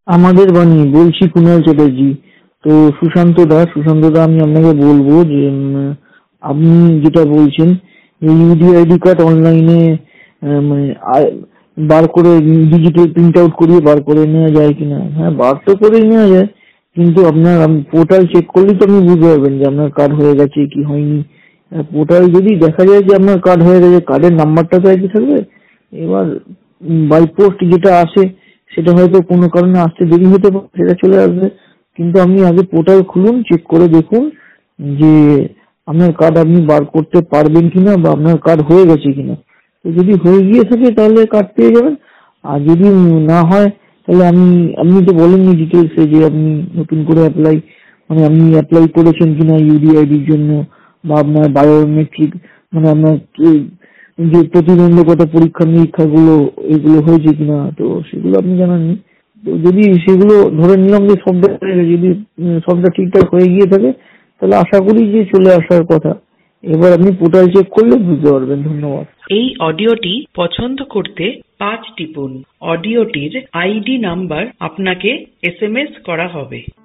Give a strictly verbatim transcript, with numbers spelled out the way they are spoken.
আমাদের বাণী, বলছি কুণাল চ্যাটার্জি। তো সুশান্ত দা, সুশান্ত দা আমি আপনাকে বলবো যে উম, আপনি যেটা বলছেন ইউডিআইডি কার্ড অনলাইনে মানে আ- বার করে ডিজিটাল প্রিন্ট আউট করিয়ে বার করে নেওয়া যায় কিনা। হ্যাঁ, বার তো করেই নেওয়া যায়, কিন্তু আপনার পোর্টাল চেক করলেই তো আপনি বুঝতে পারবেন যে আপনার কার্ড হয়ে গেছে কি হয়নি। পোর্টাল যদি দেখা যায় যে আপনার কার্ড হয়ে গেছে, কার্ডের নাম্বারটা তো একই থাকবে। এবার বাই পোস্ট যেটা আসে সেটা হয়তো কোনো কারণে আসতে দেরি হতে পারে, সেটা চলে আসবে। কিন্তু আপনি আগে পোর্টাল খুলুন, চেক করে দেখুন যে আপনার কার্ড আপনি বার করতে পারবেন কিনা বা আপনার কার্ড হয়ে গেছে কিনা। তো যদি হয়ে গিয়ে থাকে তাহলে কার্ড পেয়ে যাবেন, আর যদি না হয় তাহলে আমি, আপনি তো বলেননি ডিটেলসে যে আপনি নতুন করে অ্যাপ্লাই, মানে আপনি অ্যাপ্লাই করেছেন কিনা ইউডিআইডির জন্য, বা আপনার বায়োমেট্রিক মানে আপনার কি- যে প্রতিবন্ধকতা পরীক্ষা নিরীক্ষা গুলো এগুলো হয়েছে কিনা, তো সেগুলো আপনি জানাননি। তো যদি সেগুলো ধরে নিলাম যে সবটা যদি উম, সবটা ঠিকঠাক হয়ে গিয়ে থাকে, তাহলে আশা করি যে চলে আসার কথা। এবার আপনি পোর্টাল চেক করলে বুঝতে পারবেন। ধন্যবাদ। এই অডিওটি পছন্দ করতে পাঁচ টিপুন। অডিওটির আইডি নাম্বার আপনাকে এসএমএস করা হবে।